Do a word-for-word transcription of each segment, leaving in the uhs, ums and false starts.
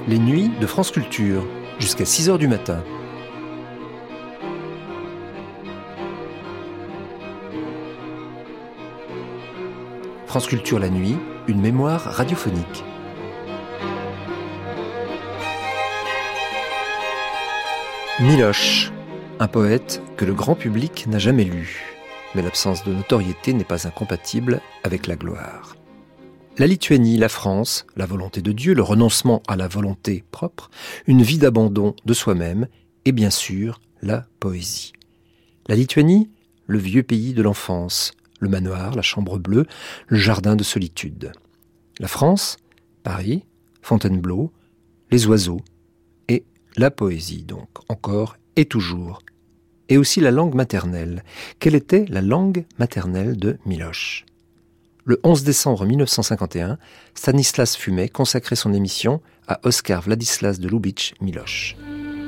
Les nuits de France Culture, jusqu'à six heures du matin. France Culture la nuit, une mémoire radiophonique. Miloš, un poète que le grand public n'a jamais lu. Mais l'absence de notoriété n'est pas incompatible avec la gloire. La Lituanie, la France, la volonté de Dieu, le renoncement à la volonté propre, une vie d'abandon de soi-même et bien sûr la poésie. La Lituanie, le vieux pays de l'enfance, le manoir, la chambre bleue, le jardin de solitude. La France, Paris, Fontainebleau, les oiseaux et la poésie donc, encore et toujours. Et aussi la langue maternelle. Quelle était la langue maternelle de Miloš ? Le onze décembre mille neuf cent cinquante et un, Stanislas Fumet consacrait son émission à Oskar Vladislas de Lubitsch Miloš.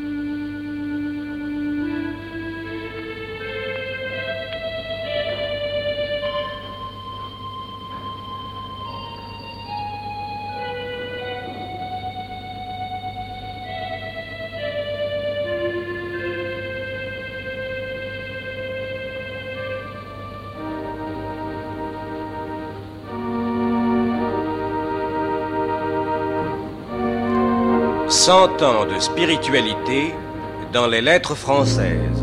Cent ans de spiritualité dans les lettres françaises.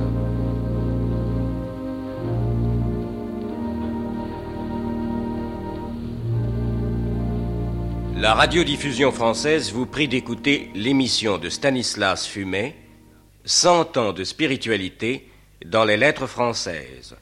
La radiodiffusion française vous prie d'écouter l'émission de Stanislas Fumet, Cent ans de spiritualité dans les lettres françaises.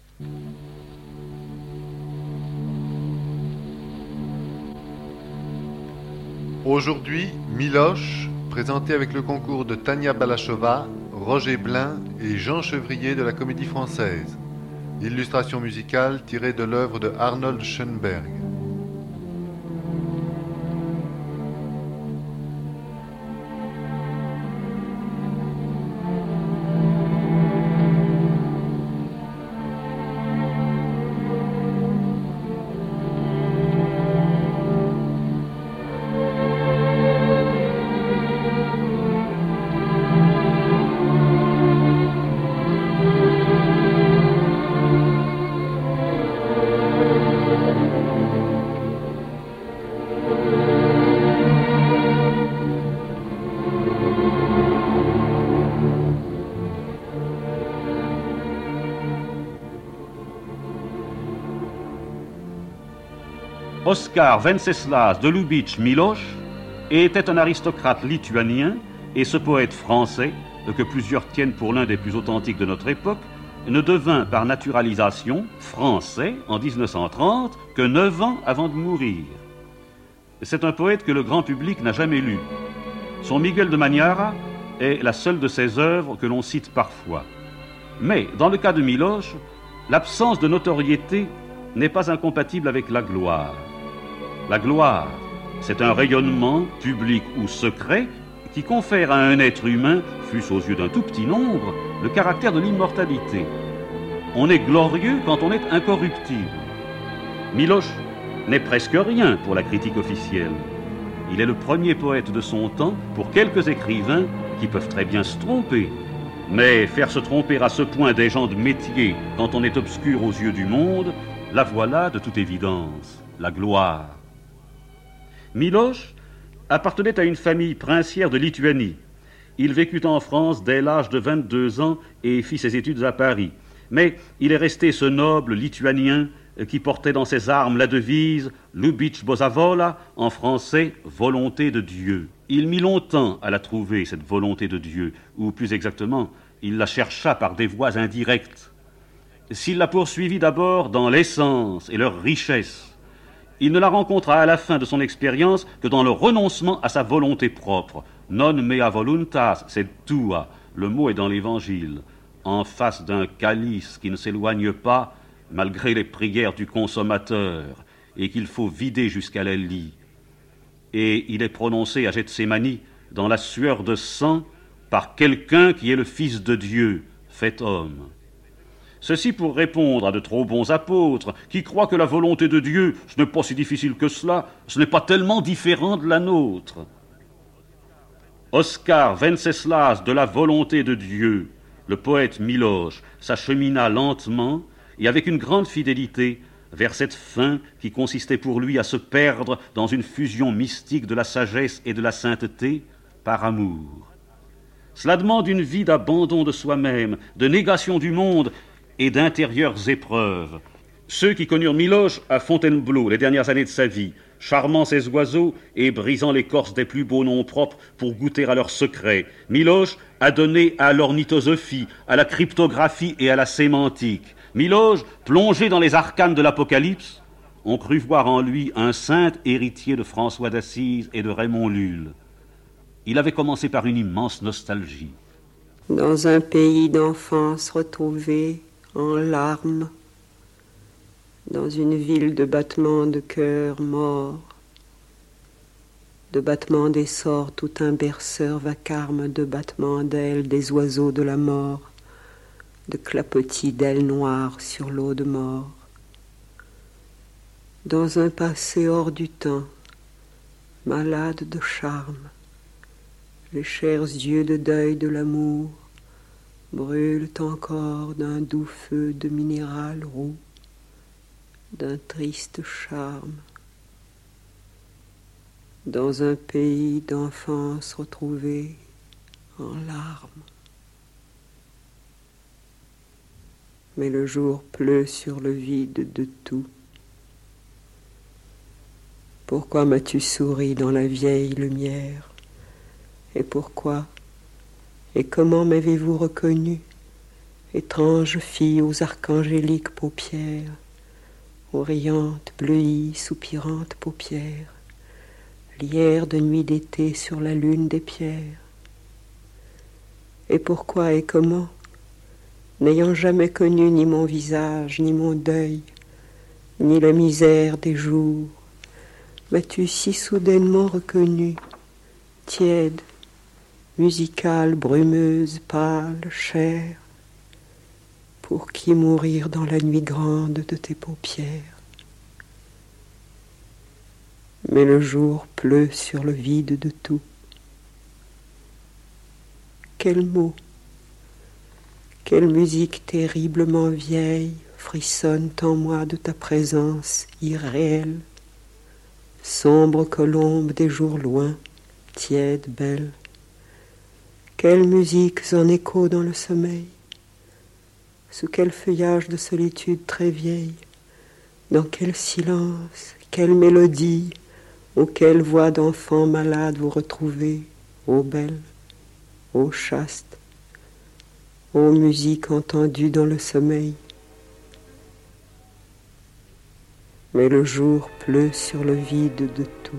Aujourd'hui, Miloš, présenté avec le concours de Tania Balachova, Roger Blin et Jean Chevrier de la Comédie Française. Illustration musicale tirée de l'œuvre de Arnold Schoenberg. Oskar Venceslas de Lubitsch Miloš était un aristocrate lituanien et ce poète français, que plusieurs tiennent pour l'un des plus authentiques de notre époque, ne devint par naturalisation français en dix-neuf cent trente que neuf ans avant de mourir. C'est un poète que le grand public n'a jamais lu. Son Miguel de Maniara est la seule de ses œuvres que l'on cite parfois. Mais dans le cas de Miloš, l'absence de notoriété n'est pas incompatible avec la gloire. La gloire, c'est un rayonnement, public ou secret, qui confère à un être humain, fût-ce aux yeux d'un tout petit nombre, le caractère de l'immortalité. On est glorieux quand on est incorruptible. Miloš n'est presque rien pour la critique officielle. Il est le premier poète de son temps pour quelques écrivains qui peuvent très bien se tromper. Mais faire se tromper à ce point des gens de métier quand on est obscur aux yeux du monde, la voilà de toute évidence, la gloire. Miloš appartenait à une famille princière de Lituanie. Il vécut en France dès l'âge de vingt-deux ans et fit ses études à Paris. Mais il est resté ce noble lituanien qui portait dans ses armes la devise « Lubitsch Boža voľa », en français « volonté de Dieu ». Il mit longtemps à la trouver, cette volonté de Dieu, ou plus exactement, il la chercha par des voies indirectes. S'il la poursuivit d'abord dans l'essence et leur richesse, il ne la rencontra à la fin de son expérience que dans le renoncement à sa volonté propre. Non mea voluntas, sed tua. Le mot est dans l'Évangile. En face d'un calice qui ne s'éloigne pas, malgré les prières du consommateur, et qu'il faut vider jusqu'à la lie. Et il est prononcé à Gethsémani, dans la sueur de sang, par quelqu'un qui est le Fils de Dieu, fait homme. Ceci pour répondre à de trop bons apôtres qui croient que la volonté de Dieu, ce n'est pas si difficile que cela, ce n'est pas tellement différent de la nôtre. Oscar Venceslas de la volonté de Dieu, le poète Miloš, s'achemina lentement et avec une grande fidélité vers cette fin qui consistait pour lui à se perdre dans une fusion mystique de la sagesse et de la sainteté par amour. Cela demande une vie d'abandon de soi-même, de négation du monde et d'intérieures épreuves. Ceux qui connurent Miloš à Fontainebleau les dernières années de sa vie, charmant ses oiseaux et brisant l'écorce des plus beaux noms propres pour goûter à leurs secrets, Miloš a donné à l'ornithosophie, à la cryptographie et à la sémantique. Miloš, plongé dans les arcanes de l'Apocalypse, on crut voir en lui un saint héritier de François d'Assise et de Raymond Lulle. Il avait commencé par une immense nostalgie. Dans un pays d'enfance retrouvée en larmes, dans une ville de battements de cœur morts, de battements d'essor tout un berceur vacarme, de battements d'ailes des oiseaux de la mort, de clapotis d'ailes noires sur l'eau de mort. Dans un passé hors du temps, malade de charme, les chers yeux de deuil de l'amour brûlent encore d'un doux feu de minéral roux, d'un triste charme. Dans un pays d'enfance retrouvée en larmes. Mais le jour pleut sur le vide de tout. Pourquoi m'as-tu souri dans la vieille lumière? Et pourquoi, et comment m'avez-vous reconnu, étrange fille aux archangéliques paupières, aux riantes, bleuies, soupirantes paupières, lierre de nuit d'été sur la lune des pierres? Et pourquoi et comment, n'ayant jamais connu ni mon visage, ni mon deuil, ni la misère des jours, m'as-tu si soudainement reconnu, tiède, musicale, brumeuse, pâle, chère, pour qui mourir dans la nuit grande de tes paupières? Mais le jour pleut sur le vide de tout. Quel mot, quelle musique terriblement vieille frissonne en moi de ta présence irréelle, sombre colombe des jours loin, tiède, belle. Quelle musique en écho dans le sommeil, sous quel feuillage de solitude très vieille, dans quel silence, quelle mélodie, ô quelle voix d'enfant malade vous retrouvez, ô belle, ô chaste, ô musique entendue dans le sommeil. Mais le jour pleut sur le vide de tout.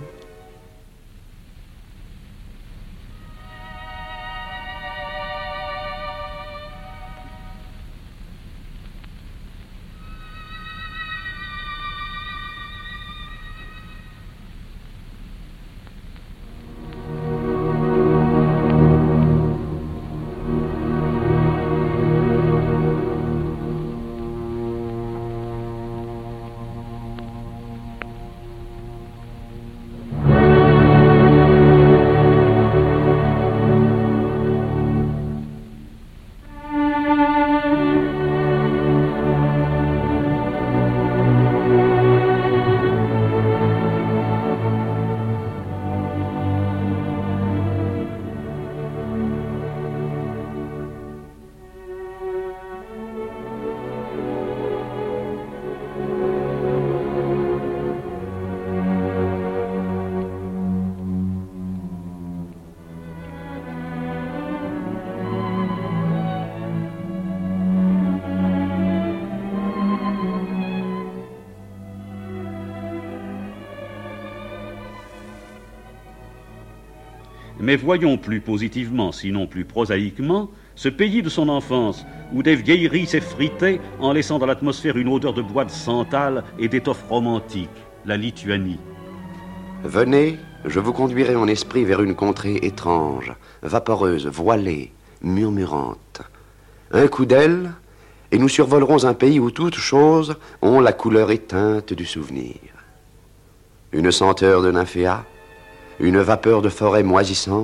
Mais voyons plus positivement, sinon plus prosaïquement, ce pays de son enfance, où des vieilleries s'effritaient en laissant dans l'atmosphère une odeur de bois de santal et d'étoffe romantique, la Lituanie. Venez, je vous conduirai en esprit vers une contrée étrange, vaporeuse, voilée, murmurante. Un coup d'aile, et nous survolerons un pays où toutes choses ont la couleur éteinte du souvenir. Une senteur de nymphéa, une vapeur de forêt moisissante,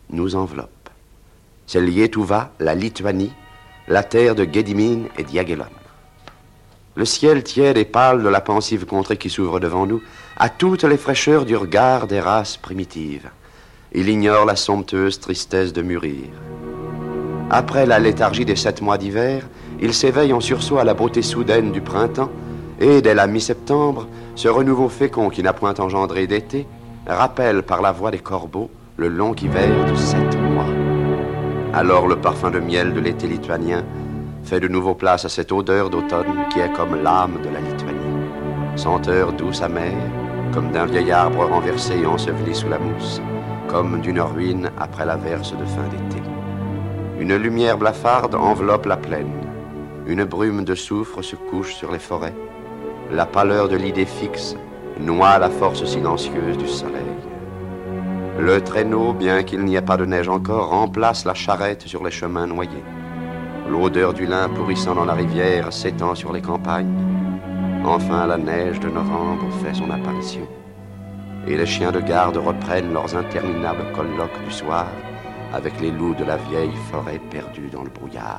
nous enveloppe. C'est Lietuvia, la Lituanie, la terre de Gédimine et d'Jagellon. Le ciel tiède et pâle de la pensive contrée qui s'ouvre devant nous a toutes les fraîcheurs du regard des races primitives. Il ignore la somptueuse tristesse de mûrir. Après la léthargie des sept mois d'hiver, il s'éveille en sursaut à la beauté soudaine du printemps et, dès la mi-septembre, ce renouveau fécond qui n'a point engendré d'été rappelle par la voix des corbeaux le long hiver de sept mois. Alors le parfum de miel de l'été lituanien fait de nouveau place à cette odeur d'automne qui est comme l'âme de la Lituanie. Senteur douce amère, comme d'un vieil arbre renversé et enseveli sous la mousse, comme d'une ruine après l'averse de fin d'été. Une lumière blafarde enveloppe la plaine. Une brume de soufre se couche sur les forêts. La pâleur de l'idée fixe noie la force silencieuse du soleil. Le traîneau, bien qu'il n'y ait pas de neige encore, remplace la charrette sur les chemins noyés. L'odeur du lin pourrissant dans la rivière s'étend sur les campagnes. Enfin, la neige de novembre fait son apparition. Et les chiens de garde reprennent leurs interminables colloques du soir avec les loups de la vieille forêt perdue dans le brouillard.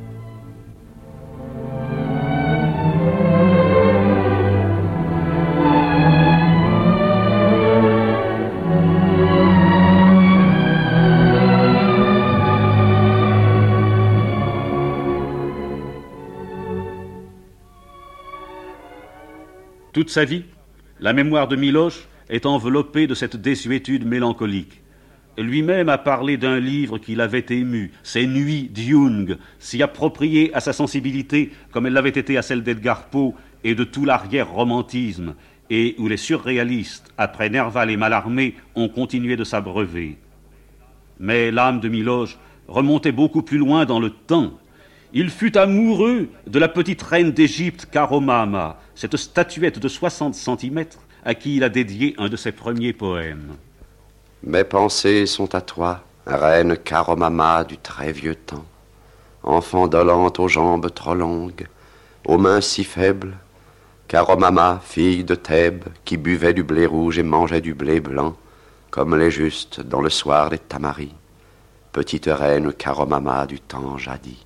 Toute sa vie, la mémoire de Miloš est enveloppée de cette désuétude mélancolique. Lui-même a parlé d'un livre qui l'avait ému, Ces Nuits d'Jung, si approprié à sa sensibilité comme elle l'avait été à celle d'Edgar Poe et de tout l'arrière-romantisme, et où les surréalistes, après Nerval et Mallarmé, ont continué de s'abreuver. Mais l'âme de Miloš remontait beaucoup plus loin dans le temps. Il fut amoureux de la petite reine d'Égypte, Karomama, cette statuette de soixante centimètres à qui il a dédié un de ses premiers poèmes. Mes pensées sont à toi, reine Karomama du très vieux temps, enfant dolente aux jambes trop longues, aux mains si faibles, Karomama, fille de Thèbes, qui buvait du blé rouge et mangeait du blé blanc, comme les justes dans le soir des Tamaris, petite reine Karomama du temps jadis.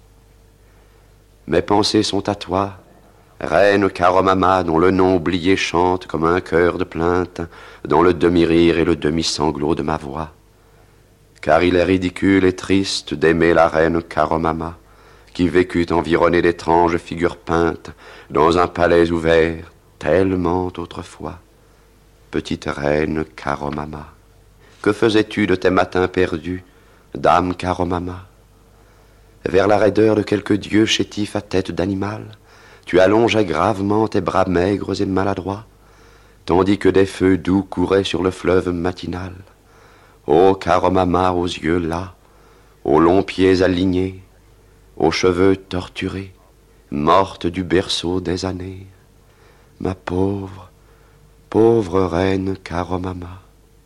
Mes pensées sont à toi, reine Karomama, dont le nom oublié chante comme un chœur de plainte, dans le demi-rire et le demi-sanglot de ma voix. Car il est ridicule et triste d'aimer la reine Karomama, qui vécut environnée d'étranges figures peintes, dans un palais ouvert, tellement autrefois. Petite reine Karomama, que faisais-tu de tes matins perdus, dame Karomama? Vers la raideur de quelque dieu chétif à tête d'animal, tu allongeais gravement tes bras maigres et maladroits, tandis que des feux doux couraient sur le fleuve matinal. Ô Karomama aux yeux las, aux longs pieds alignés, aux cheveux torturés, morte du berceau des années, ma pauvre, pauvre reine Karomama.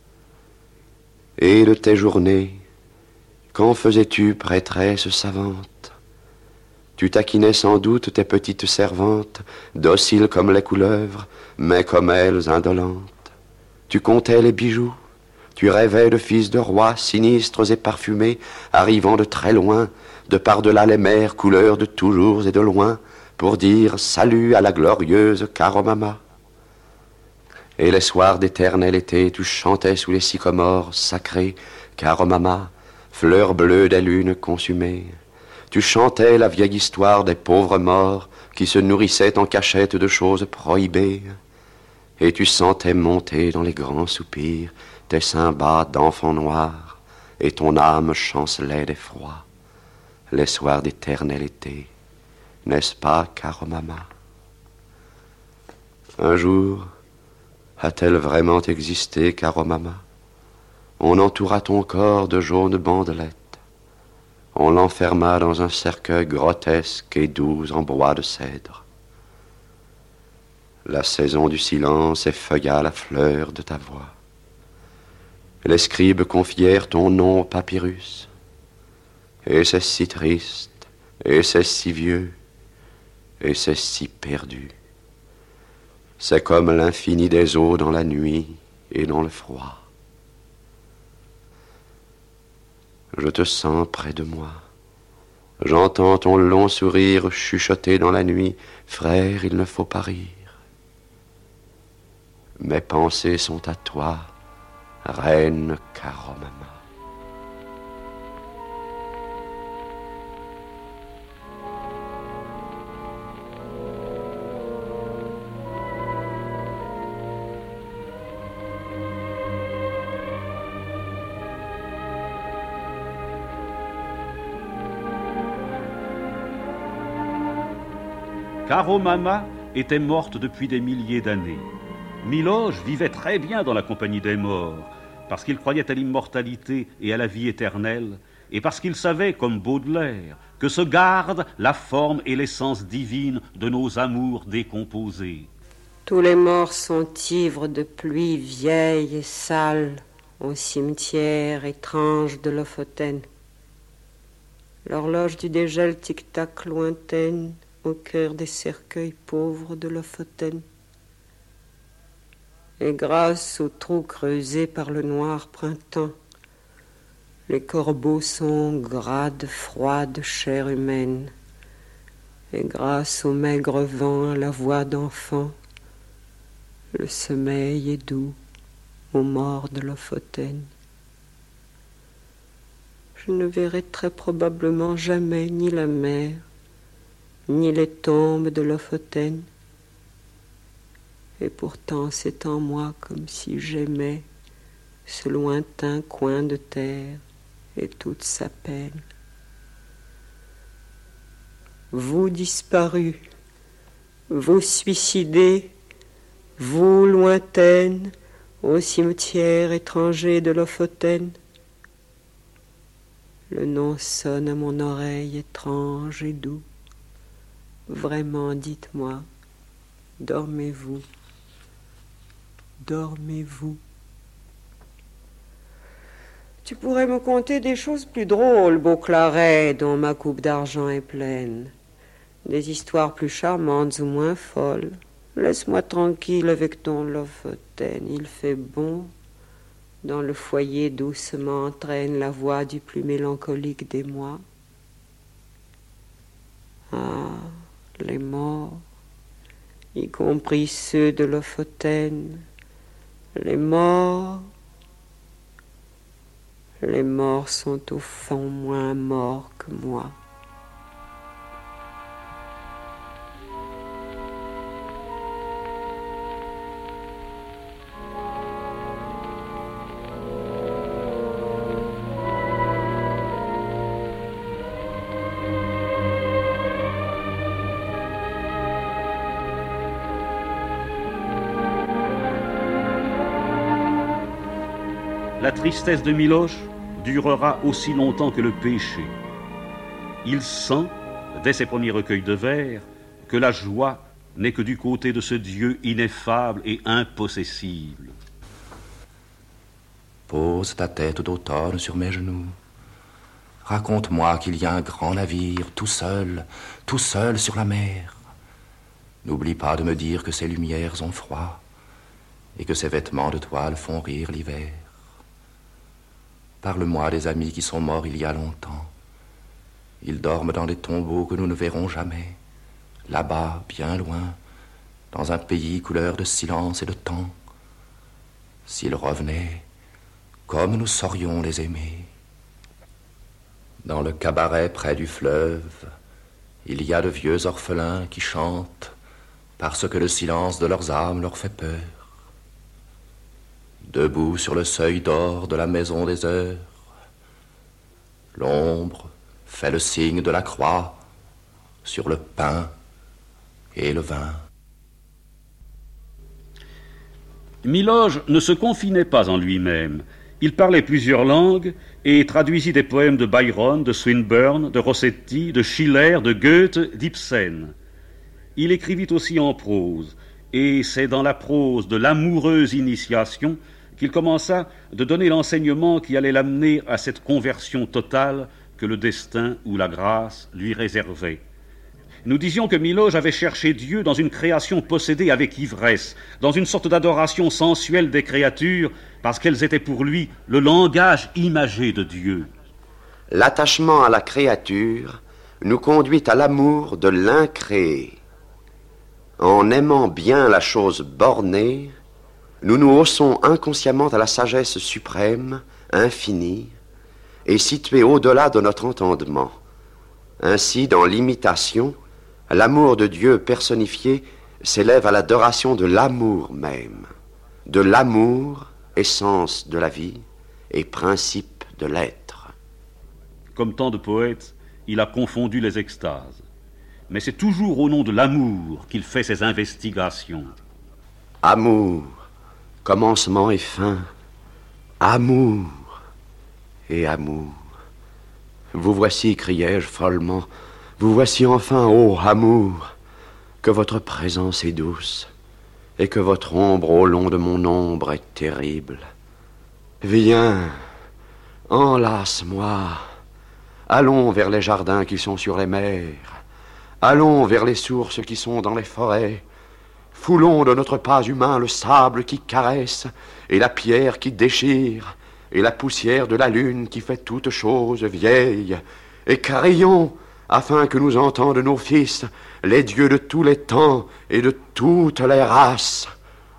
Et de tes journées, qu'en faisais-tu, prêtresse savante? Tu taquinais sans doute tes petites servantes, dociles comme les couleuvres, mais comme elles indolentes. Tu comptais les bijoux, tu rêvais de fils de rois, sinistres et parfumés, arrivant de très loin, de par-delà les mers, couleurs de toujours et de loin, pour dire salut à la glorieuse Karomama. Et les soirs d'éternel été, tu chantais sous les sycomores sacrés, Karomama, fleur bleue des lunes consumées. Tu chantais la vieille histoire des pauvres morts qui se nourrissaient en cachette de choses prohibées. Et tu sentais monter dans les grands soupirs tes seins bas d'enfants noirs, et ton âme chancelait d'effroi. Les soirs d'éternel été, n'est-ce pas, Karomama? Un jour, a-t-elle vraiment existé, Karomama? On entoura ton corps de jaunes bandelettes. On l'enferma dans un cercueil grotesque et doux en bois de cèdre. La saison du silence effeuilla la fleur de ta voix. Les scribes confièrent ton nom au papyrus. Et c'est si triste, et c'est si vieux, et c'est si perdu. C'est comme l'infini des eaux dans la nuit et dans le froid. Je te sens près de moi. J'entends ton long sourire chuchoter dans la nuit. Frère, il ne faut pas rire. Mes pensées sont à toi, reine Caromama. Caromama était morte depuis des milliers d'années. Miloš vivait très bien dans la compagnie des morts, parce qu'il croyait à l'immortalité et à la vie éternelle, et parce qu'il savait, comme Baudelaire, que se garde la forme et l'essence divine de nos amours décomposés. Tous les morts sont ivres de pluie vieille et sale au cimetière étrange de Lofoten. L'horloge du dégel tic-tac lointaine au cœur des cercueils pauvres de Lofoten. Et grâce aux trous creusés par le noir printemps, les corbeaux sont gras de froide chair humaine. Et grâce au maigre vent, à la voix d'enfant, le sommeil est doux aux morts de Lofoten. Je ne verrai très probablement jamais ni la mer, ni les tombes de Lofoten. Et pourtant c'est en moi comme si j'aimais ce lointain coin de terre et toute sa peine. Vous disparus, vous suicidés, vous lointaines, au cimetière étranger de Lofoten, le nom sonne à mon oreille étrange et doux. Vraiment, dites-moi, dormez-vous, dormez-vous. Tu pourrais me conter des choses plus drôles, beau claret, dont ma coupe d'argent est pleine. Des histoires plus charmantes ou moins folles. Laisse-moi tranquille avec ton Lofoten, il fait bon. Dans le foyer doucement entraîne la voix du plus mélancolique des mois. Ah, les morts, y compris ceux de Lofoten, les morts, les morts sont au fond moins morts que moi. La tristesse de Miloš durera aussi longtemps que le péché. Il sent, dès ses premiers recueils de vers, que la joie n'est que du côté de ce Dieu ineffable et impossessible. Pose ta tête d'automne sur mes genoux. Raconte-moi qu'il y a un grand navire, tout seul, tout seul sur la mer. N'oublie pas de me dire que ses lumières ont froid et que ses vêtements de toile font rire l'hiver. Parle-moi des amis qui sont morts il y a longtemps. Ils dorment dans des tombeaux que nous ne verrons jamais, là-bas, bien loin, dans un pays couleur de silence et de temps. S'ils revenaient, comme nous saurions les aimer. Dans le cabaret près du fleuve, il y a de vieux orphelins qui chantent parce que le silence de leurs âmes leur fait peur. Debout sur le seuil d'or de la maison des heures, l'ombre fait le signe de la croix sur le pain et le vin. Miloš ne se confinait pas en lui-même. Il parlait plusieurs langues et traduisit des poèmes de Byron, de Swinburne, de Rossetti, de Schiller, de Goethe, d'Ibsen. Il écrivit aussi en prose, et c'est dans la prose de l'amoureuse initiation qu'il commença de donner l'enseignement qui allait l'amener à cette conversion totale que le destin ou la grâce lui réservait. Nous disions que Miloš avait cherché Dieu dans une création possédée avec ivresse, dans une sorte d'adoration sensuelle des créatures, parce qu'elles étaient pour lui le langage imagé de Dieu. L'attachement à la créature nous conduit à l'amour de l'incréé. En aimant bien la chose bornée, nous nous haussons inconsciemment à la sagesse suprême, infinie, et située au-delà de notre entendement. Ainsi, dans l'imitation, l'amour de Dieu personnifié s'élève à l'adoration de l'amour même, de l'amour, essence de la vie et principe de l'être. Comme tant de poètes, il a confondu les extases. Mais c'est toujours au nom de l'amour qu'il fait ses investigations. Amour, commencement et fin. Amour et amour. Vous voici, criai-je follement, vous voici enfin, ô amour, que votre présence est douce, et que votre ombre au long de mon ombre est terrible. Viens, enlace-moi, allons vers les jardins qui sont sur les mers, allons vers les sources qui sont dans les forêts, foulons de notre pas humain le sable qui caresse, et la pierre qui déchire, et la poussière de la lune qui fait toutes choses vieilles, et crions, afin que nous entendent nos fils, les dieux de tous les temps et de toutes les races.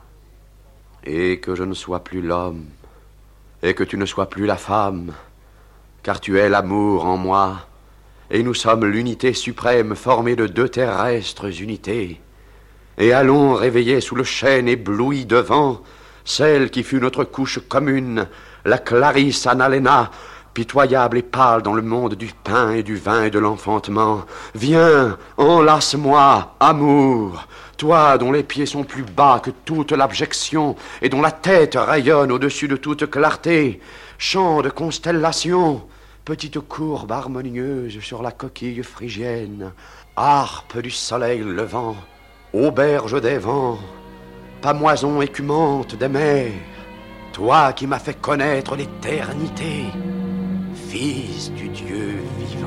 Et que je ne sois plus l'homme, et que tu ne sois plus la femme, car tu es l'amour en moi, et nous sommes l'unité suprême formée de deux terrestres unités. Et allons réveiller sous le chêne ébloui de vent celle qui fut notre couche commune, la Clarisse Annalena, pitoyable et pâle dans le monde du pain et du vin et de l'enfantement. Viens, enlace-moi, amour, toi dont les pieds sont plus bas que toute l'abjection et dont la tête rayonne au-dessus de toute clarté. Chant de constellation, petite courbe harmonieuse sur la coquille phrygienne, harpe du soleil levant, auberge des vents, pamoison écumante des mers, toi qui m'as fait connaître l'éternité, fils du Dieu vivant.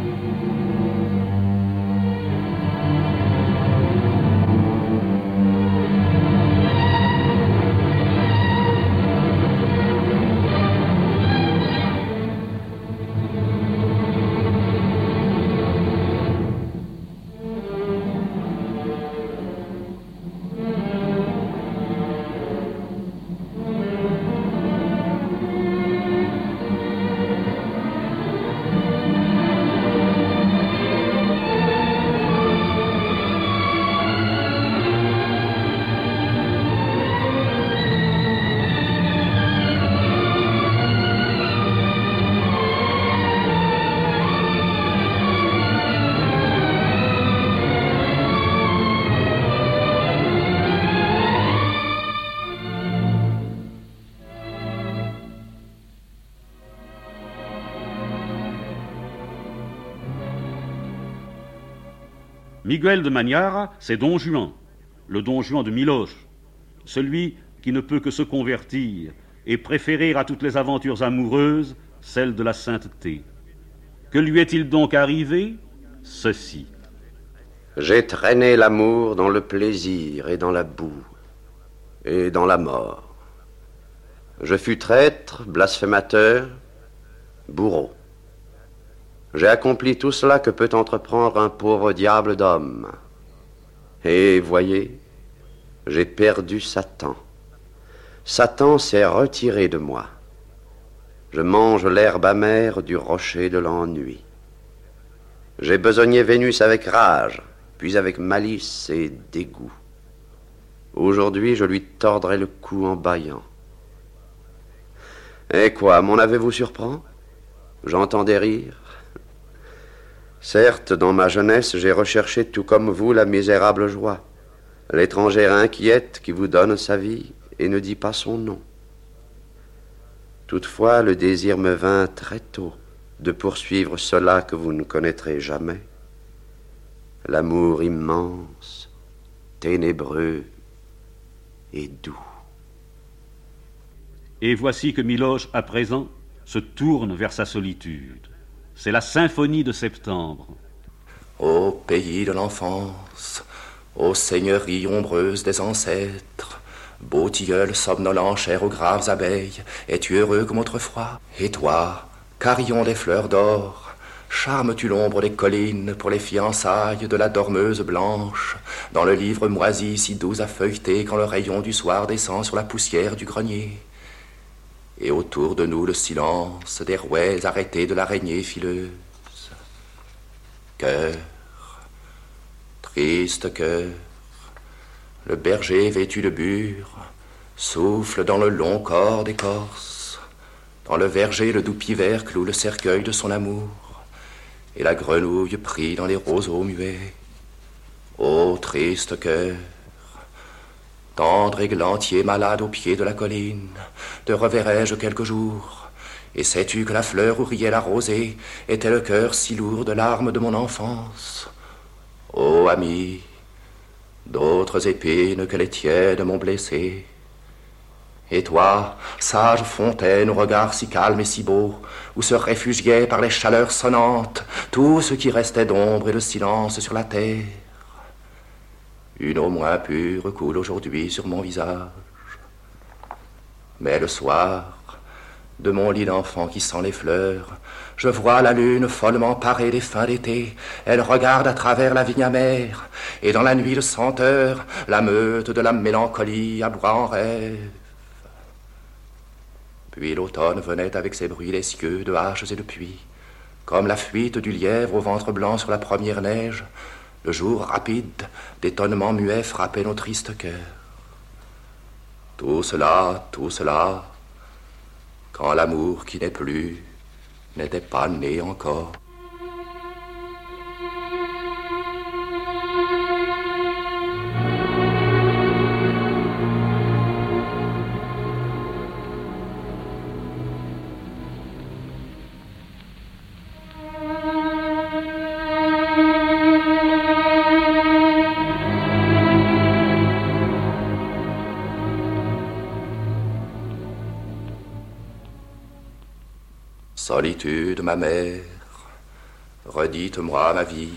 Miguel de Magnara, c'est Don Juan, le Don Juan de Miloche, celui qui ne peut que se convertir et préférer à toutes les aventures amoureuses celle de la sainteté. Que lui est-il donc arrivé? Ceci. J'ai traîné l'amour dans le plaisir et dans la boue et dans la mort. Je fus traître, blasphémateur, bourreau. J'ai accompli tout cela que peut entreprendre un pauvre diable d'homme. Et voyez, j'ai perdu Satan. Satan s'est retiré de moi. Je mange l'herbe amère du rocher de l'ennui. J'ai besogné Vénus avec rage, puis avec malice et dégoût. Aujourd'hui, je lui tordrai le cou en bâillant. Et quoi, mon aveu vous surprend? J'entends des rires. Certes, dans ma jeunesse, j'ai recherché tout comme vous la misérable joie, l'étrangère inquiète qui vous donne sa vie et ne dit pas son nom. Toutefois, le désir me vint très tôt de poursuivre cela que vous ne connaîtrez jamais, l'amour immense, ténébreux et doux. Et voici que Miloche, à présent, se tourne vers sa solitude. C'est la symphonie de septembre. Ô pays de l'enfance, ô seigneurie ombreuse des ancêtres, beau tilleul somnolent cher aux graves abeilles, es-tu heureux comme autrefois? Et toi, carillon des fleurs d'or, charmes-tu l'ombre des collines pour les fiançailles de la dormeuse blanche, dans le livre moisi si doux à feuilleter quand le rayon du soir descend sur la poussière du grenier? Et autour de nous le silence des rouets arrêtés de l'araignée fileuse. Cœur, triste cœur, le berger vêtu de bure souffle dans le long corps d'écorce. Dans le verger, le doux pivert cloue le cercueil de son amour, et la grenouille prie dans les roseaux muets. Ô triste cœur, tendre églantier malade au pied de la colline, te reverrai-je quelque jour? Et sais-tu que la fleur où riait la rosée était le cœur si lourd de larmes de mon enfance? Ô ami, d'autres épines que les tiennes m'ont blessé. Et toi, sage fontaine au regard si calme et si beau, où se réfugiaient par les chaleurs sonnantes tout ce qui restait d'ombre et de silence sur la terre, une eau moins pure coule aujourd'hui sur mon visage. Mais le soir, de mon lit d'enfant qui sent les fleurs, je vois la lune follement parée des fins d'été. Elle regarde à travers la vigne amère, et dans la nuit de senteur, la meute de la mélancolie aboie en rêve. Puis l'automne venait avec ses bruits d'essieux, de haches et de puits, comme la fuite du lièvre au ventre blanc sur la première neige. Le jour rapide d'étonnement muet frappait nos tristes cœurs. Tout cela, tout cela, quand l'amour qui n'est plus n'était pas né encore. Solitude, ma mère, redites-moi ma vie.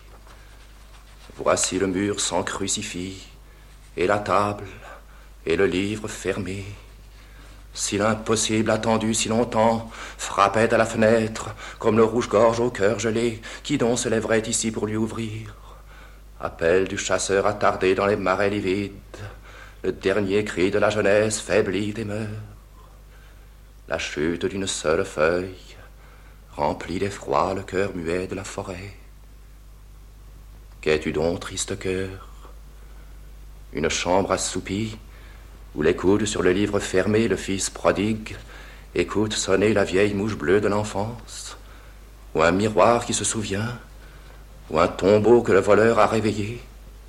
Voici le mur sans crucifix, et la table, et le livre fermé. Si l'impossible attendu si longtemps frappait à la fenêtre, comme le rouge-gorge au cœur gelé, qui donc se lèverait ici pour lui ouvrir? Appel du chasseur attardé dans les marais livides, le dernier cri de la jeunesse faiblie des mœurs. La chute d'une seule feuille remplit d'effroi le cœur muet de la forêt. Qu'es-tu donc, triste cœur? Une chambre assoupie, où les coudes sur le livre fermé, le fils prodigue écoute sonner la vieille mouche bleue de l'enfance, ou un miroir qui se souvient, ou un tombeau que le voleur a réveillé?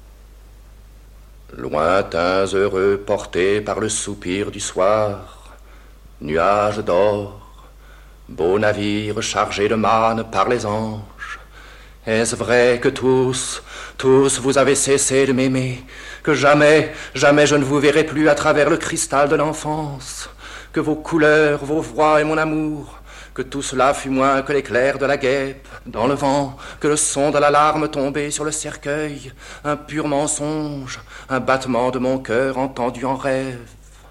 Lointains heureux portés par le soupir du soir, nuages d'or, beau navire chargé de manne par les anges, est-ce vrai que tous, tous vous avez cessé de m'aimer, que jamais, jamais je ne vous verrai plus à travers le cristal de l'enfance, que vos couleurs, vos voix et mon amour, que tout cela fut moins que l'éclair de la guêpe dans le vent, que le son de l'alarme tombé sur le cercueil, un pur mensonge, un battement de mon cœur entendu en rêve?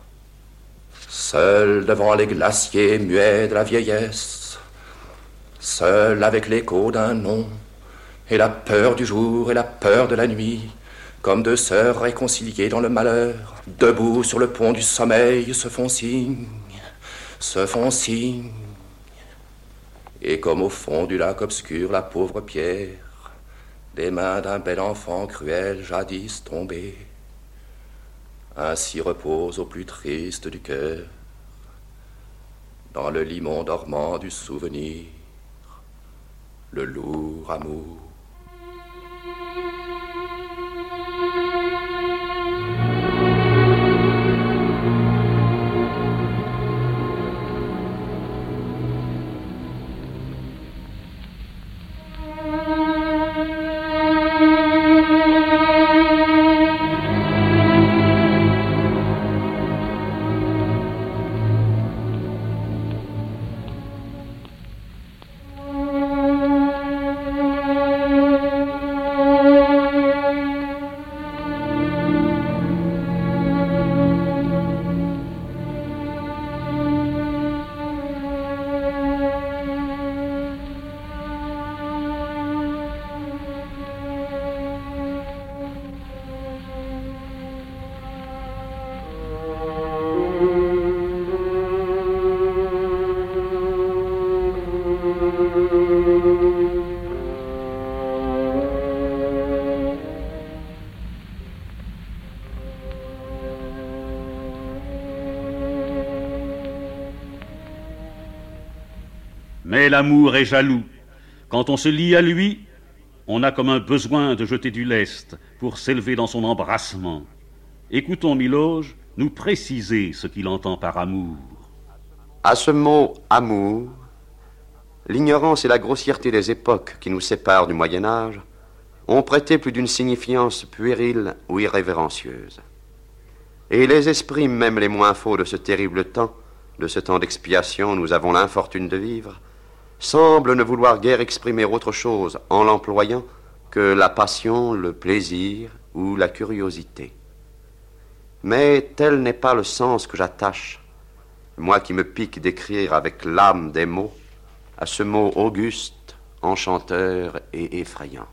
Seul devant les glaciers muets de la vieillesse, seul avec l'écho d'un nom, et la peur du jour et la peur de la nuit, comme deux sœurs réconciliées dans le malheur, debout sur le pont du sommeil, se font signe, se font signe. Et comme au fond du lac obscur la pauvre pierre, des mains d'un bel enfant cruel jadis tombé, ainsi repose au plus triste du cœur, dans le limon dormant du souvenir, le lourd amour. Mais l'amour est jaloux. Quand on se lie à lui, on a comme un besoin de jeter du lest pour s'élever dans son embrassement. Écoutons Miloge nous préciser ce qu'il entend par amour. À ce mot « amour », l'ignorance et la grossièreté des époques qui nous séparent du Moyen-Âge ont prêté plus d'une signifiance puérile ou irrévérencieuse. Et les esprits, même les moins faux de ce terrible temps, de ce temps d'expiation où nous avons l'infortune de vivre, semblent ne vouloir guère exprimer autre chose en l'employant que la passion, le plaisir ou la curiosité. Mais tel n'est pas le sens que j'attache, moi qui me pique d'écrire avec l'âme des mots, à ce mot auguste, enchanteur et effrayant.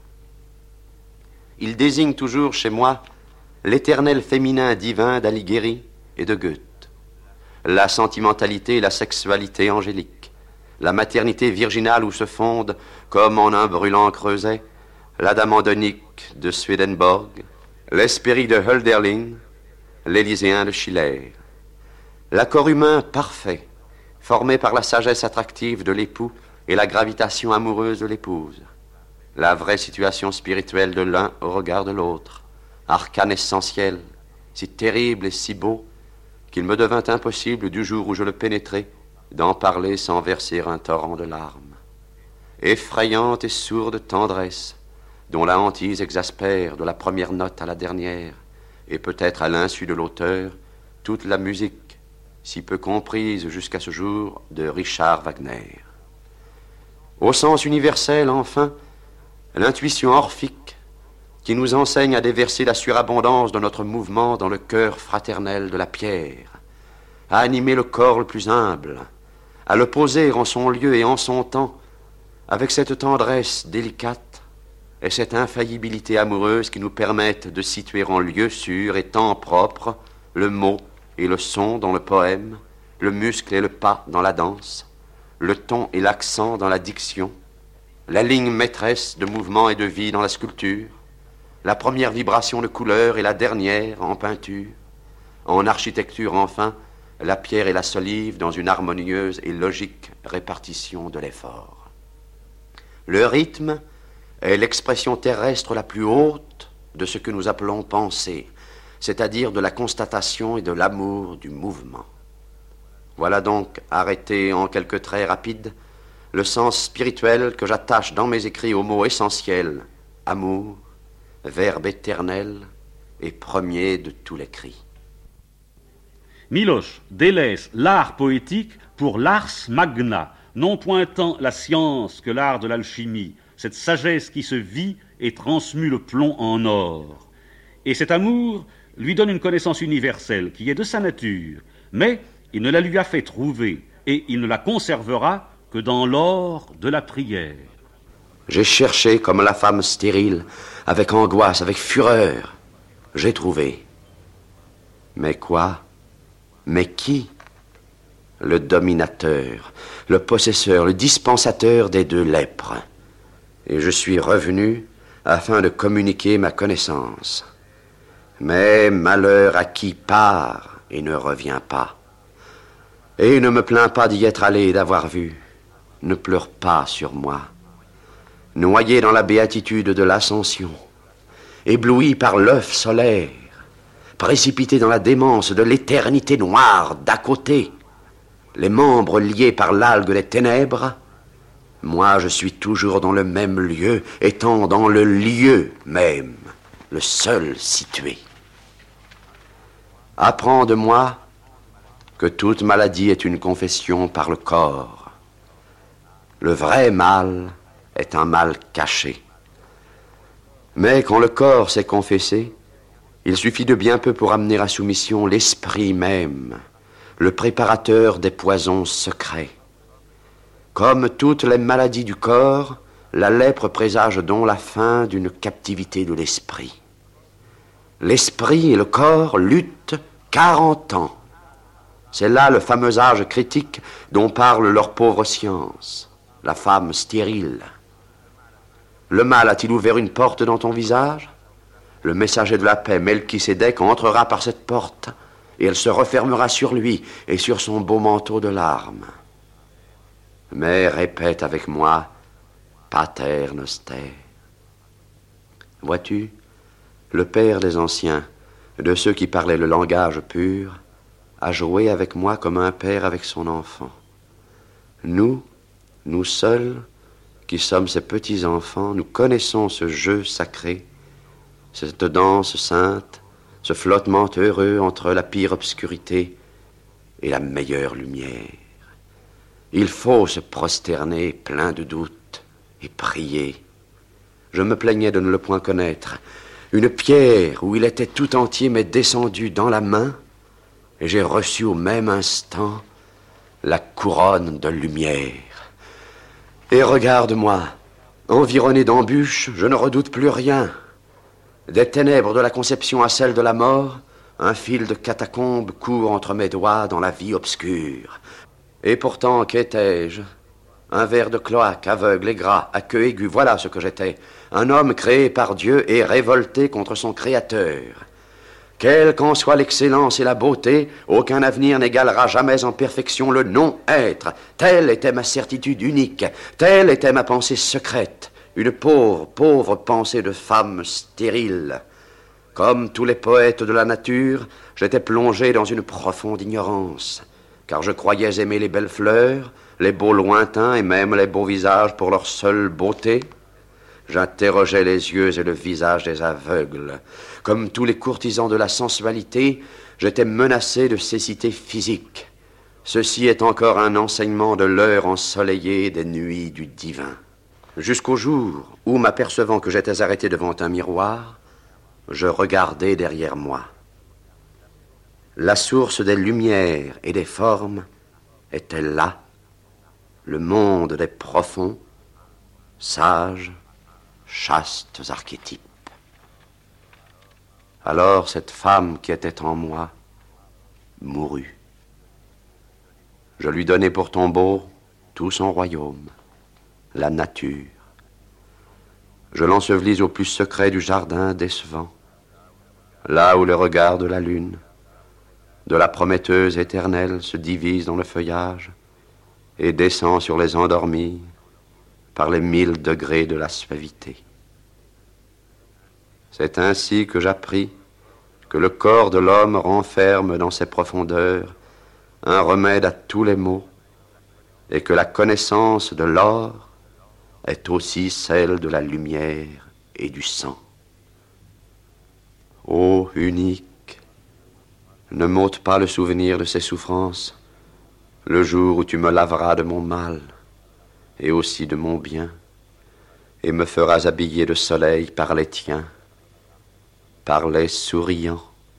Il désigne toujours chez moi l'éternel féminin divin d'Alighieri et de Goethe, la sentimentalité et la sexualité angélique, la maternité virginale où se fondent, comme en un brûlant creuset, l'Adam andonique de Swedenborg, l'Hespérie de Hölderlin, l'Élyséen de Schiller. L'accord humain parfait, formé par la sagesse attractive de l'époux et la gravitation amoureuse de l'épouse. La vraie situation spirituelle de l'un au regard de l'autre, arcane essentiel, si terrible et si beau, qu'il me devint impossible du jour où je le pénétrai d'en parler sans verser un torrent de larmes. Effrayante et sourde tendresse, dont la hantise exaspère de la première note à la dernière, et peut-être à l'insu de l'auteur, toute la musique, si peu comprise jusqu'à ce jour, de Richard Wagner. Au sens universel, enfin, l'intuition orphique qui nous enseigne à déverser la surabondance de notre mouvement dans le cœur fraternel de la pierre, à animer le corps le plus humble, à le poser en son lieu et en son temps, avec cette tendresse délicate et cette infaillibilité amoureuse qui nous permettent de situer en lieu sûr et temps propre le mot et le son dans le poème, le muscle et le pas dans la danse, le ton et l'accent dans la diction, la ligne maîtresse de mouvement et de vie dans la sculpture, la première vibration de couleur et la dernière en peinture, en architecture enfin, la pierre et la solive dans une harmonieuse et logique répartition de l'effort. Le rythme est l'expression terrestre la plus haute de ce que nous appelons pensée, c'est-à-dire de la constatation et de l'amour du mouvement. Voilà donc, arrêté en quelques traits rapides, le sens spirituel que j'attache dans mes écrits au mot essentiel, amour, verbe éternel et premier de tous les cris. Miloche délaisse l'art poétique pour l'ars magna, non pointant la science que l'art de l'alchimie, cette sagesse qui se vit et transmue le plomb en or. Et cet amour lui donne une connaissance universelle qui est de sa nature, mais il ne la lui a fait trouver et il ne la conservera que dans l'or de la prière. J'ai cherché comme la femme stérile, avec angoisse, avec fureur. J'ai trouvé. Mais quoi? Mais qui? Le dominateur, le possesseur, le dispensateur des deux lèpres. Et je suis revenu afin de communiquer ma connaissance. Mais malheur à qui part et ne revient pas. Et ne me plains pas d'y être allé et d'avoir vu. Ne pleure pas sur moi. Noyé dans la béatitude de l'ascension, ébloui par l'œuf solaire, précipité dans la démence de l'éternité noire d'à côté, les membres liés par l'algue des ténèbres, moi je suis toujours dans le même lieu, étant dans le lieu même, le seul situé. Apprends de moi que toute maladie est une confession par le corps. Le vrai mal est un mal caché. Mais quand le corps s'est confessé, il suffit de bien peu pour amener à soumission l'esprit même, le préparateur des poisons secrets. Comme toutes les maladies du corps, la lèpre présage donc la fin d'une captivité de l'esprit. L'esprit et le corps luttent quarante ans. C'est là le fameux âge critique dont parle leur pauvre science, la femme stérile. Le mal a-t-il ouvert une porte dans ton visage? Le messager de la paix, Melchisédek, entrera par cette porte, et elle se refermera sur lui et sur son beau manteau de larmes. mais répète avec moi Pater Noster. Vois-tu, le père des anciens, de ceux qui parlaient le langage pur, a joué avec moi comme un père avec son enfant. Nous, nous seuls, qui sommes ses petits-enfants, nous connaissons ce jeu sacré, cette danse sainte, ce flottement heureux entre la pire obscurité et la meilleure lumière. Il faut se prosterner plein de doutes et prier. Je me plaignais de ne le point connaître. Une pierre où il était tout entier m'est descendue dans la main et j'ai reçu au même instant la couronne de lumière. Et regarde-moi, environné d'embûches, je ne redoute plus rien. Des ténèbres de la conception à celles de la mort, un fil de catacombe court entre mes doigts dans la vie obscure. Et pourtant, qu'étais-je? Un ver de cloaque, aveugle et gras, à queue aiguë, voilà ce que j'étais. Un homme créé par Dieu et révolté contre son Créateur. Quelle qu'en soit l'excellence et la beauté, aucun avenir n'égalera jamais en perfection le non-être. Telle était ma certitude unique, telle était ma pensée secrète. Une pauvre, pauvre pensée de femme stérile. Comme tous les poètes de la nature, j'étais plongé dans une profonde ignorance, car je croyais aimer les belles fleurs, les beaux lointains et même les beaux visages pour leur seule beauté. J'interrogeais les yeux et le visage des aveugles. Comme tous les courtisans de la sensualité, j'étais menacé de cécité physique. Ceci est encore un enseignement de l'heure ensoleillée des nuits du divin. Jusqu'au jour où, m'apercevant que j'étais arrêté devant un miroir, je regardais derrière moi. La source des lumières et des formes était là, le monde des profonds, sages, chastes archétypes. Alors cette femme qui était en moi mourut. Je lui donnai pour tombeau tout son royaume, la nature. Je l'ensevelis au plus secret du jardin décevant, là où le regard de la lune, de la prometteuse éternelle se divise dans le feuillage et descend sur les endormis par les mille degrés de la suavité. C'est ainsi que j'appris que le corps de l'homme renferme dans ses profondeurs un remède à tous les maux et que la connaissance de l'or est aussi celle de la lumière et du sang. Ô unique, ne m'ôte pas le souvenir de ces souffrances le jour où tu me laveras de mon mal et aussi de mon bien et me feras habiller de soleil par les tiens, par les souriants.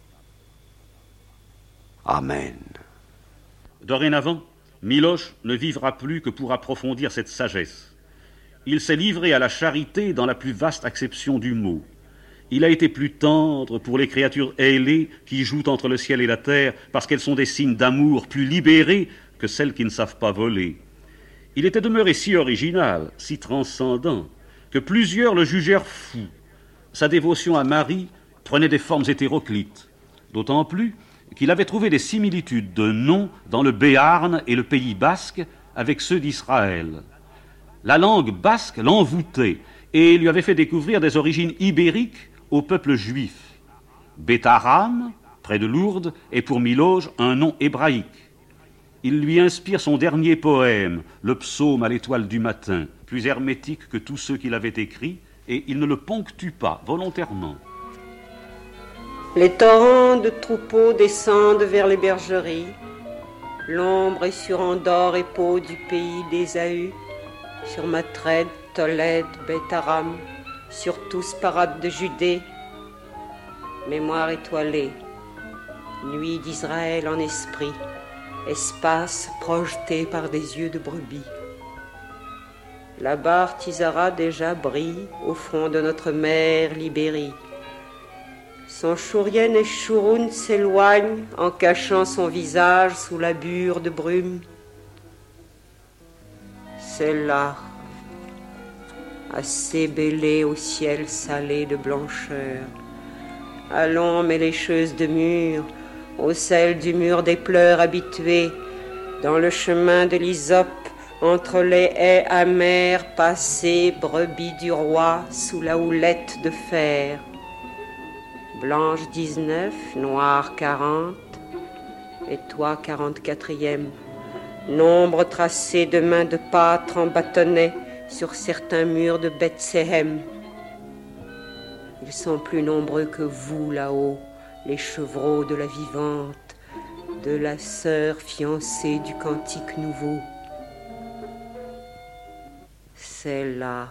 Amen. Dorénavant, Miloš ne vivra plus que pour approfondir cette sagesse. Il s'est livré à la charité dans la plus vaste acception du mot. Il a été plus tendre pour les créatures ailées qui jouent entre le ciel et la terre parce qu'elles sont des signes d'amour plus libérés que celles qui ne savent pas voler. Il était demeuré si original, si transcendant, que plusieurs le jugèrent fou. Sa dévotion à Marie prenait des formes hétéroclites, d'autant plus qu'il avait trouvé des similitudes de noms dans le Béarn et le Pays basque avec ceux d'Israël. La langue basque l'envoûtait et lui avait fait découvrir des origines ibériques au peuple juif. Bétharam, près de Lourdes, est pour Miloš un nom hébraïque. Il lui inspire son dernier poème, le psaume à l'étoile du matin, plus hermétique que tous ceux qu'il avait écrits, et il ne le ponctue pas volontairement. Les torrents de troupeaux descendent vers les bergeries. L'ombre est sur Andorre et Pau du pays d'Ésaü, sur Matred, Tolède, Bétharam, sur tous parades de Judée. Mémoire étoilée, nuit d'Israël en esprit, espace projeté par des yeux de brebis. La barre Tisara déjà brille au fond de notre mer Libérie. Son Chourien et Chouroun s'éloigne en cachant son visage sous la bure de brume. C'est là, assez bêlée au ciel salé de blancheur, à l'ombre lécheuse de mur, au sel du mur des pleurs habitués, dans le chemin de l'hysope, entre les haies amères passées, brebis du roi sous la houlette de fer. Blanche dix-neuf, noire quarante, et toi quarante-quatrième. Nombre tracé de mains de pâtre en bâtonnets sur certains murs de Bethséem. Ils sont plus nombreux que vous là-haut, les chevreaux de la vivante, de la sœur fiancée du cantique nouveau. C'est là,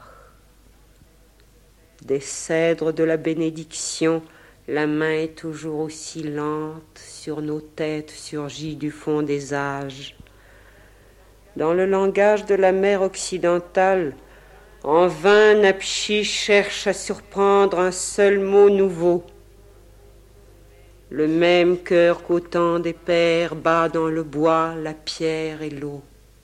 des cèdres de la bénédiction, la main est toujours aussi lente sur nos têtes surgies du fond des âges. Dans le langage de la mer occidentale, en vain Napchi cherche à surprendre un seul mot nouveau. Le même cœur qu'au temps des pères bat dans le bois, la pierre et l'eau.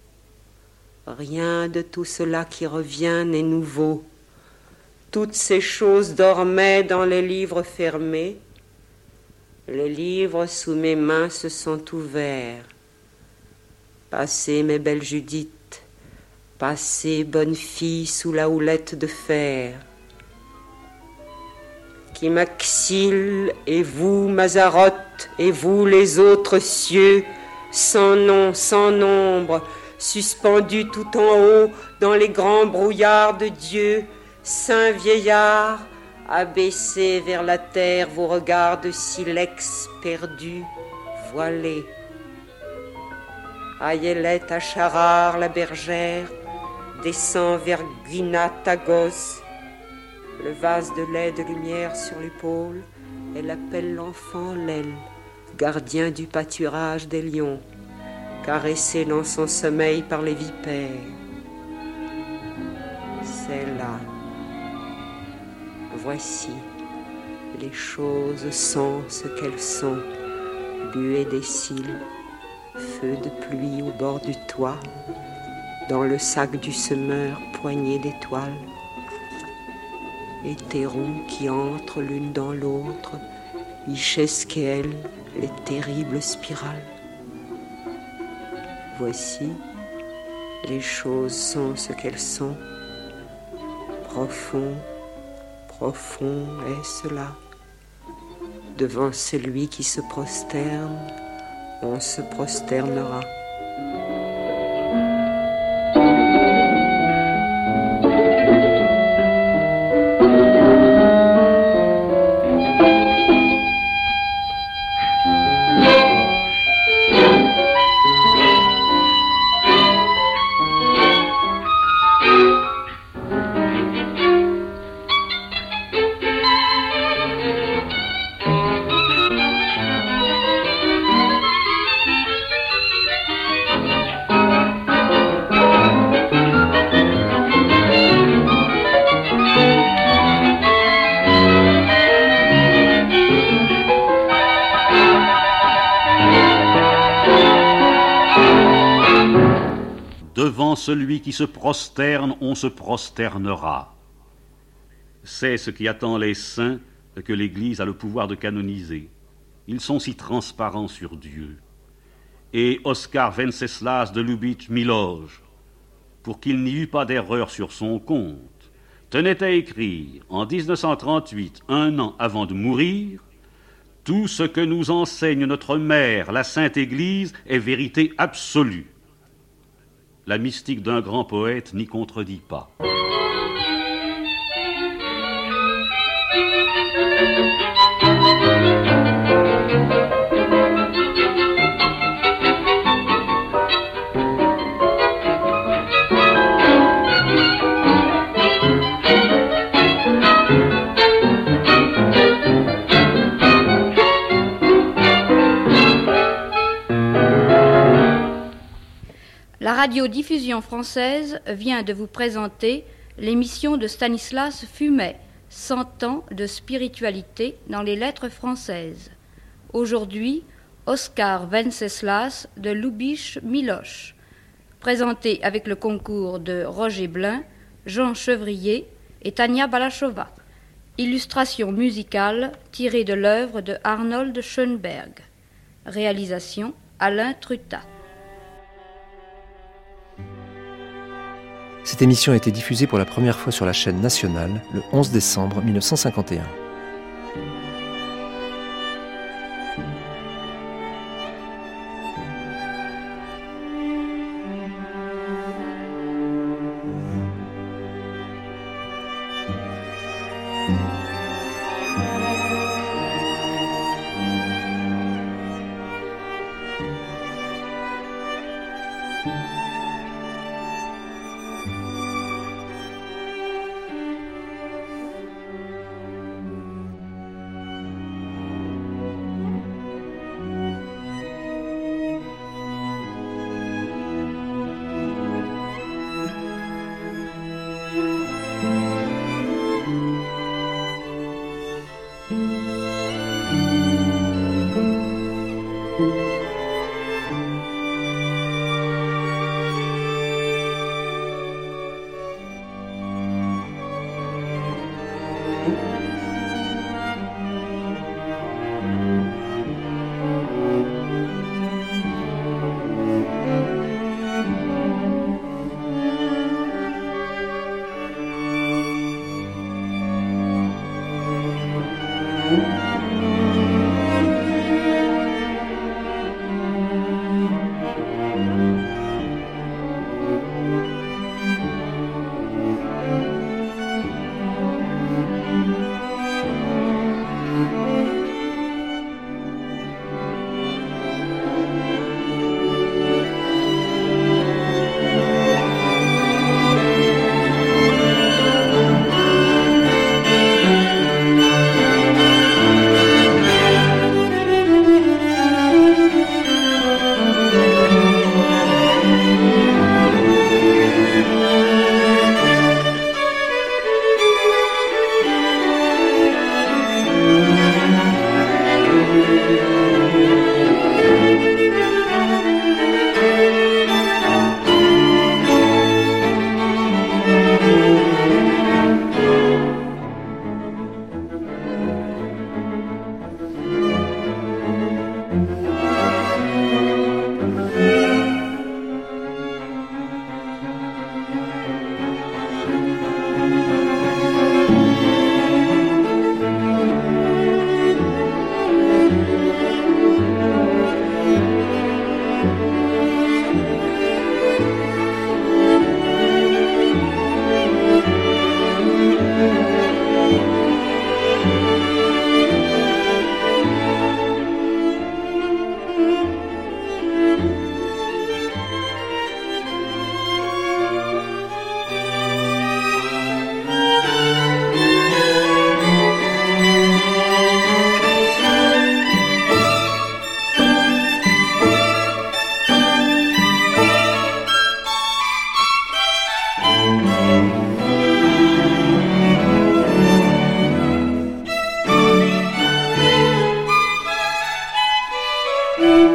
Rien de tout cela qui revient n'est nouveau. Toutes ces choses dormaient dans les livres fermés. Les livres sous mes mains se sont ouverts. Passez, mes belles Judith, passez, bonne fille, sous la houlette de fer. Qui Maxille, et vous, Mazaroth, et vous, les autres cieux, sans nom, sans nombre, suspendus tout en haut dans les grands brouillards de Dieu, saint vieillard, abaissez vers la terre vos regards de silex perdus, voilés. Ayelet Acharar, la bergère, descend vers Guinatagos, le vase de lait de lumière sur l'épaule, elle appelle l'enfant l'aile, gardien du pâturage des lions, caressé dans son sommeil par les vipères. C'est là. Voici, les choses sont ce qu'elles sont, buée des cils, feu de pluie au bord du toit, dans le sac du semeur, poignée d'étoiles, hétéros qui entrent l'une dans l'autre, Ichesquel, les terribles spirales. Voici, les choses sont ce qu'elles sont, profond, profond est cela. Devant celui qui se prosterne, on se prosternera. Devant celui qui se prosterne, on se prosternera. C'est ce qui attend les saints que l'Église a le pouvoir de canoniser. Ils sont si transparents sur Dieu. Et Oskar Venceslas de Lubitsch Miloš, pour qu'il n'y eût pas d'erreur sur son compte, tenait à écrire en dix-neuf cent trente-huit, un an avant de mourir, « Tout ce que nous enseigne notre mère, la Sainte Église, est vérité absolue. » La mystique d'un grand poète n'y contredit pas. La radiodiffusion française vient de vous présenter l'émission de Stanislas Fumet, cent ans de spiritualité dans les lettres françaises. Aujourd'hui, Oskar Venceslas de Lubitsch Miloš, présenté avec le concours de Roger Blin, Jean Chevrier et Tania Balachova. Illustration musicale tirée de l'œuvre de Arnold Schoenberg. Réalisation Alain Trutat. Cette émission a été diffusée pour la première fois sur la chaîne nationale le onze décembre mille neuf cent cinquante et un. Thank you.